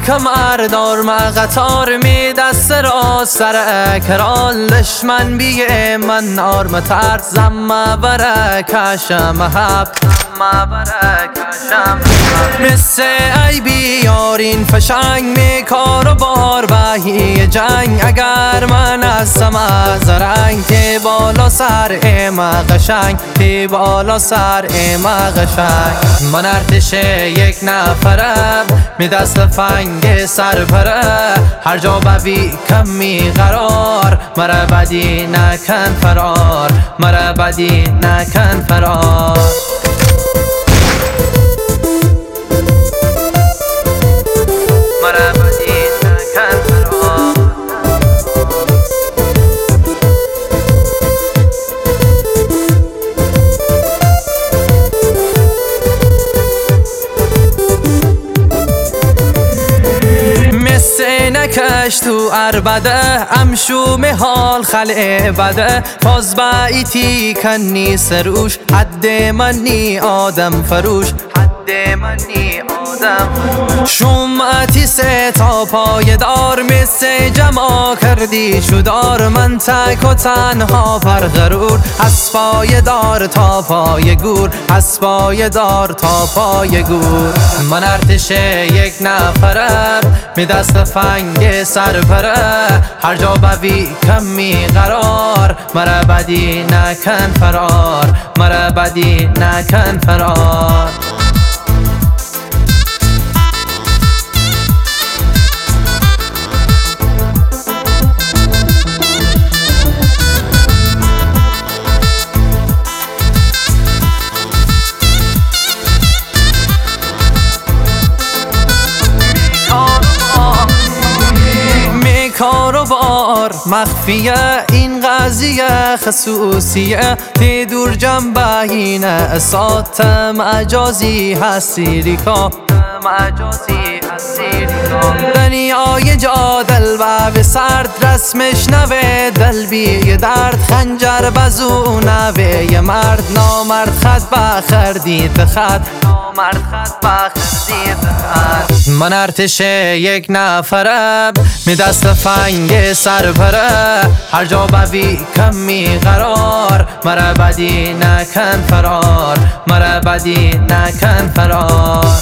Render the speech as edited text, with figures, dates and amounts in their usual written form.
کمردار ما قطار می دست را سر کرال دشمن بیه من آرم ترد زم برکشم حب مثل ای بیارین فشنگ می کار و بار بهی جنگ اگر من هستم از رنگ تی بالا سر ما قشنگ تی بالا سر ما قشنگ من ارتش یک نفرم می دست فنگ سر پره هر جا ببی کمی قرار مرا بدی نکن فرار مرا بدی نکن فرار نکش تو عربده امشوم حال خلع بده فاز بایتی کنی سروش حد منی آدم فروش حد منی آدم شومتی سه تا پای دار مثل جمع کردی شدار من تک و تنها پر غرور از پای دار تا پای گور از پای دار تا پای گور من ارتش یک نفرم می دست فنگ سر پره هر جا بوی کمی قرار مرا بدی نکن فرار مرا بدی نکن فرار کاروبار مخفیه این قضیه خصوصیه تی دور جنبهینه اسات مجازی هستی ریکا مجازی هستی ریکا دنیای جا دل به سرد رسمش نوه دل بی درد خنجر بزو نوه یه مرد نامرد خد بخردید خد نامرد خد بخردید خد من ارتش یک نفرم می دست فنگ سر پره هر جا بوی کمی قرار مرا بدی نکن فرار مرا بدی نکن فرار